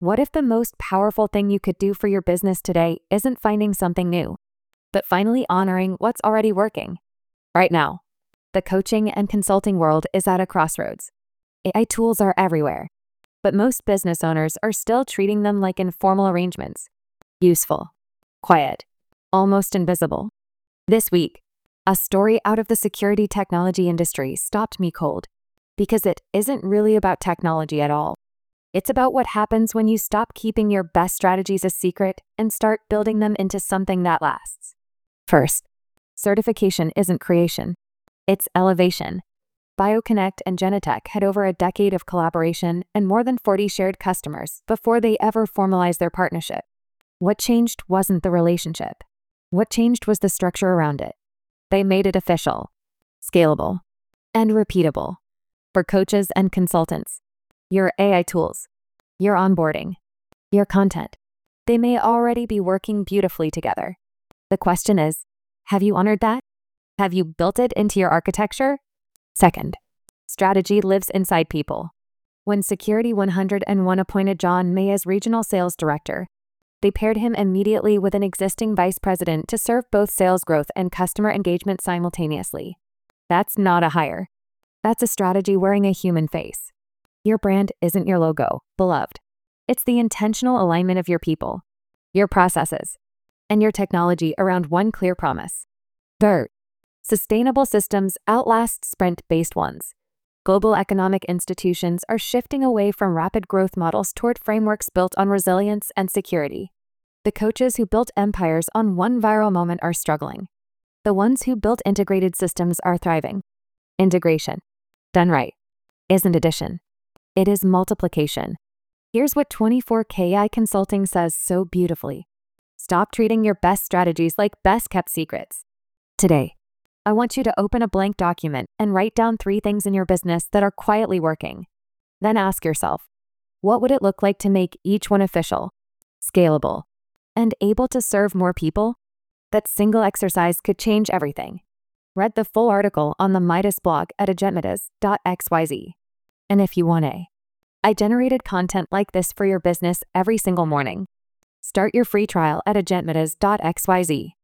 What if the most powerful thing you could do for your business today isn't finding something new, but finally honoring what's already working? Right now, the coaching and consulting world is at a crossroads. AI tools are everywhere, but most business owners are still treating them like informal arrangements. Useful, quiet, almost invisible. This week, a story out of the security technology industry stopped me cold, because it isn't really about technology at all. It's about what happens when you stop keeping your best strategies a secret and start building them into something that lasts. First, certification isn't creation, it's elevation. BioConnect and Genetec had over a decade of collaboration and more than 40 shared customers before they ever formalized their partnership. What changed wasn't the relationship. What changed was the structure around it. They made it official, scalable, and repeatable. For coaches and consultants, your AI tools, your onboarding, your content, they may already be working beautifully together. The question is, have you honored that? Have you built it into your architecture? Second, strategy lives inside people. When Security 101 appointed John May as regional sales director, they paired him immediately with an existing vice president to serve both sales growth and customer engagement simultaneously. That's not a hire. That's a strategy wearing a human face. Your brand isn't your logo, beloved. It's the intentional alignment of your people, your processes, and your technology around one clear promise. Third, sustainable systems outlast sprint-based ones. Global economic institutions are shifting away from rapid growth models toward frameworks built on resilience and security. The coaches who built empires on one viral moment are struggling. The ones who built integrated systems are thriving. Integration, done right, isn't addition. It is multiplication. Here's what 24K Consulting says so beautifully. Stop treating your best strategies like best-kept secrets. Today, I want you to open a blank document and write down 3 things in your business that are quietly working. Then ask yourself, what would it look like to make each one official, scalable, and able to serve more people? That single exercise could change everything. Read the full article on the Midas blog at agentmidas.xyz. And if you want I generated content like this for your business every single morning. Start your free trial at agentmidas.xyz.